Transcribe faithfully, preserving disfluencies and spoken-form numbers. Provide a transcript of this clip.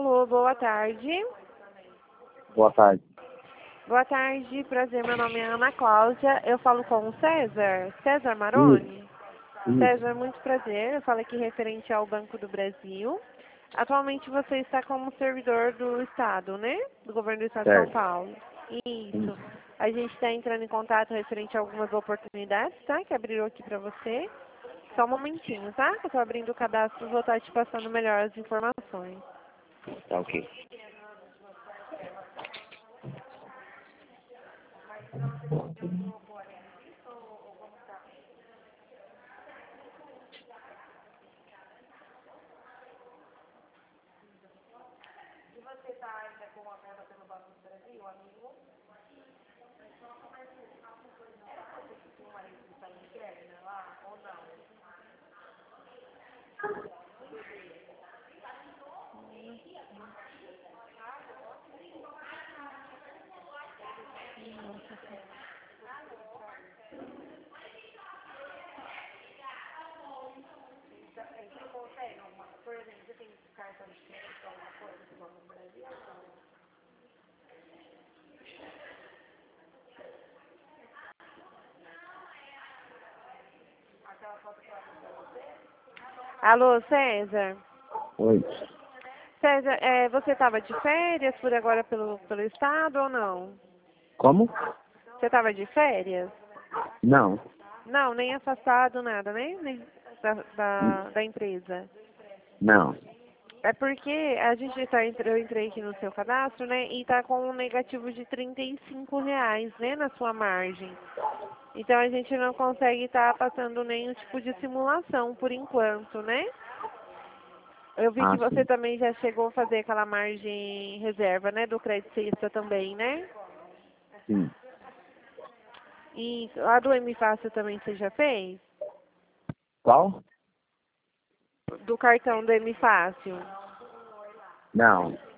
Alô, boa tarde. Boa tarde. Boa tarde, prazer, meu nome é Ana Cláudia. Eu falo com o César, César Maroni. Isso. César, muito prazer. Eu falo aqui referente ao Banco do Brasil. Atualmente você está como servidor do Estado, né? Do governo do Estado de São Certo. Paulo. Isso. A gente está entrando em contato referente a algumas oportunidades, tá? Que abriram aqui para você. Só um momentinho, tá? Eu estou abrindo o cadastro, vou estar te passando melhor as informações. Tá ok. Você está ainda com a conta pelo Banco do Brasil, amigo? Era para você que tinha uma restrição interna lá ou não? Você consegue alguma, por exemplo, você tem cartão de crédito, alguma coisa do Banco do Brasil ou não? Aquela foto que eu abri para você? Alô, César? Oi. César, é, você estava de férias por agora pelo, pelo estado ou não? Como? Você estava de férias? Não. Não, nem afastado, nada, né? Nem da, da, da empresa. Não. É porque a gente tá, eu entrei aqui no seu cadastro, né? E tá com um negativo de trinta e cinco reais, né? Na sua margem. Então a gente não consegue estar passando nenhum tipo de simulação por enquanto, né? Eu vi que Ah, você sim. também já chegou a fazer aquela margem reserva, né? Do crédito sexta também, né? Sim. E a do M Fácil também você já fez? Qual? Do cartão do M Fácil? Não.